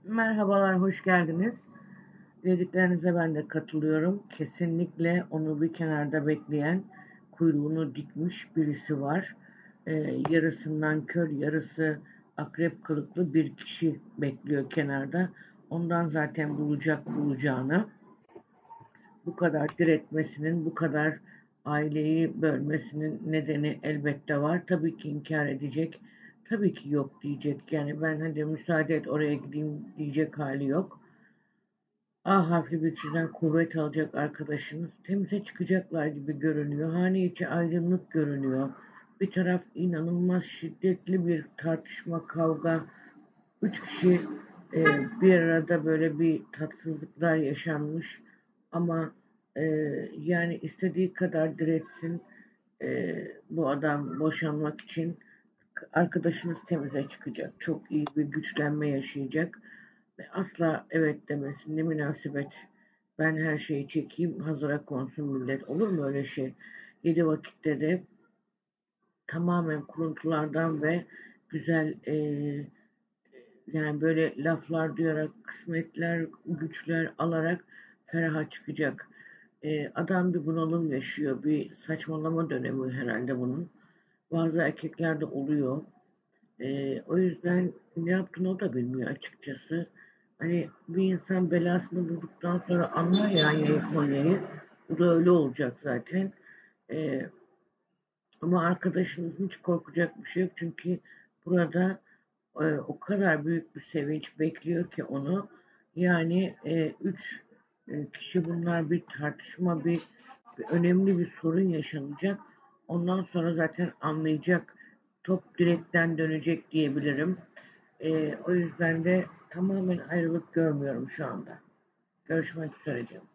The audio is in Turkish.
Merhabalar, hoş geldiniz. Dediklerinize ben de katılıyorum. Kesinlikle onu bir kenarda bekleyen, kuyruğunu dikmiş birisi var. Yarısından kör, yarısı akrep kılıklı bir kişi bekliyor kenarda. Ondan zaten bulacağını. Bu kadar diretmesinin, bu kadar aileyi bölmesinin nedeni elbette var. Tabii ki inkar edecek, tabii ki yok diyecek. Yani ben hadi müsaade et oraya gideyim diyecek hali yok. A harfli bir kişiden kuvvet alacak arkadaşınız. Temize çıkacaklar gibi görünüyor. Hane içi aydınlık görünüyor. Bir taraf inanılmaz şiddetli bir tartışma, kavga. Üç kişi e, bir arada böyle bir tatsızlıklar yaşanmış. Ama e, yani istediği kadar diretsin bu adam boşanmak için. Arkadaşınız temize çıkacak. Çok iyi bir güçlenme yaşayacak. Ve asla evet demesin. Ne münasebet. Ben her şeyi çekeyim. Hazıra konsun millet. Olur mu öyle şey? 7 vakitte de tamamen kuruntulardan ve güzel yani böyle laflar duyarak, kısmetler, güçler alarak feraha çıkacak. Adam bir bunalım yaşıyor. Bir saçmalama dönemi herhalde bunun. Bazı erkeklerde oluyor. O yüzden ne yaptığını o da bilmiyor açıkçası. Hani bir insan belasını bulduktan sonra anlar ya yayı Konya'yı. Bu da öyle olacak zaten. Ee, Ama arkadaşınızın hiç korkacak bir şey yok. Çünkü burada o kadar büyük bir sevinç bekliyor ki onu. Yani üç kişi bunlar bir tartışma, bir önemli bir sorun yaşanacak. Ondan sonra zaten anlayacak. Top direkten dönecek diyebilirim. O yüzden de tamamen ayrılık görmüyorum şu anda. Görüşmek üzere canım.